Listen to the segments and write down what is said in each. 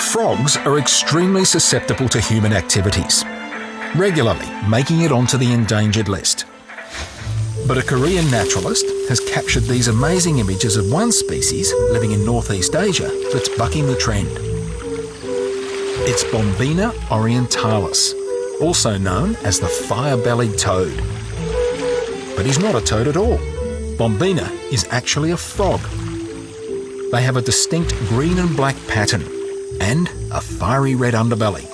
Frogs are extremely susceptible to human activities, regularly making it onto the endangered list. But a Korean naturalist has captured these amazing images of one species living in Northeast Asia that's bucking the trend. It's Bombina orientalis, also known as the fire-bellied toad. But he's not a toad at all. Bombina is actually a frog. They have a distinct green and black pattern and a fiery red underbelly.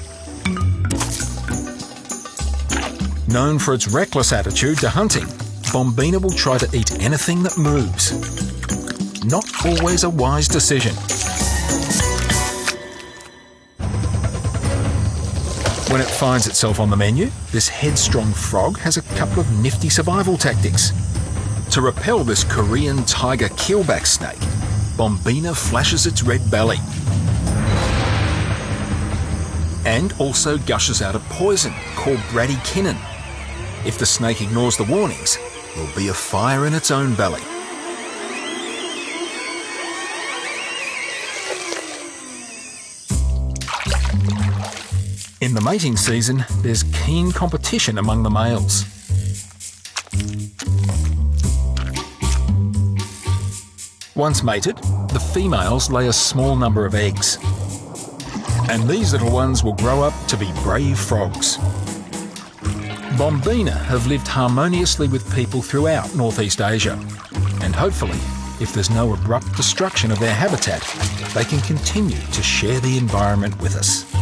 Known for its reckless attitude to hunting, Bombina will try to eat anything that moves. Not always a wise decision. When it finds itself on the menu, this headstrong frog has a couple of nifty survival tactics. To repel this Korean tiger keelback snake, Bombina flashes its red belly and also gushes out a poison called bradykinin. If the snake ignores the warnings, there'll be a fire in its own belly. In the mating season, there's keen competition among the males. Once mated, the females lay a small number of eggs. And these little ones will grow up to be brave frogs. Bombina have lived harmoniously with people throughout Northeast Asia. And hopefully, if there's no abrupt destruction of their habitat, they can continue to share the environment with us.